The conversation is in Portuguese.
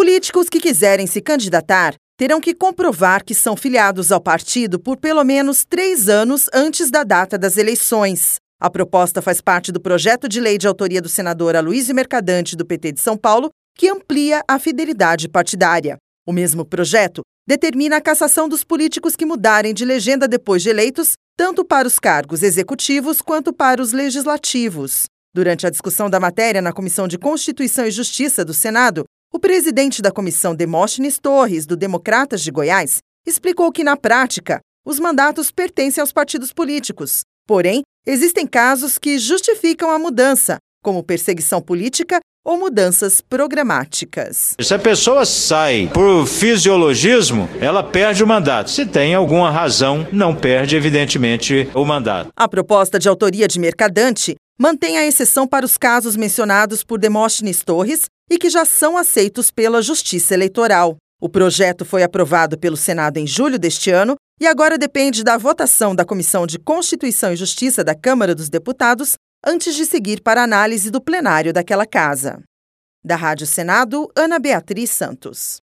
políticos que quiserem se candidatar terão que comprovar que são filiados ao partido por pelo menos 3 anos antes da data das eleições. A proposta faz parte do projeto de lei de autoria do senador Aloysio Mercadante, do PT de São Paulo, que amplia a fidelidade partidária. O mesmo projeto determina a cassação dos políticos que mudarem de legenda depois de eleitos, tanto para os cargos executivos quanto para os legislativos. Durante a discussão da matéria na Comissão de Constituição e Justiça do Senado, o presidente da comissão, Demóstenes Torres, do Democratas de Goiás, explicou que, na prática, os mandatos pertencem aos partidos políticos. Porém, existem casos que justificam a mudança, como perseguição política ou mudanças programáticas. Se a pessoa sai por fisiologismo, ela perde o mandato. Se tem alguma razão, não perde, evidentemente, o mandato. A proposta de autoria de Mercadante mantém a exceção para os casos mencionados por Demóstenes Torres e que já são aceitos pela Justiça Eleitoral. O projeto foi aprovado pelo Senado em julho deste ano e agora depende da votação da Comissão de Constituição e Justiça da Câmara dos Deputados antes de seguir para a análise do plenário daquela casa. Da Rádio Senado, Ana Beatriz Santos.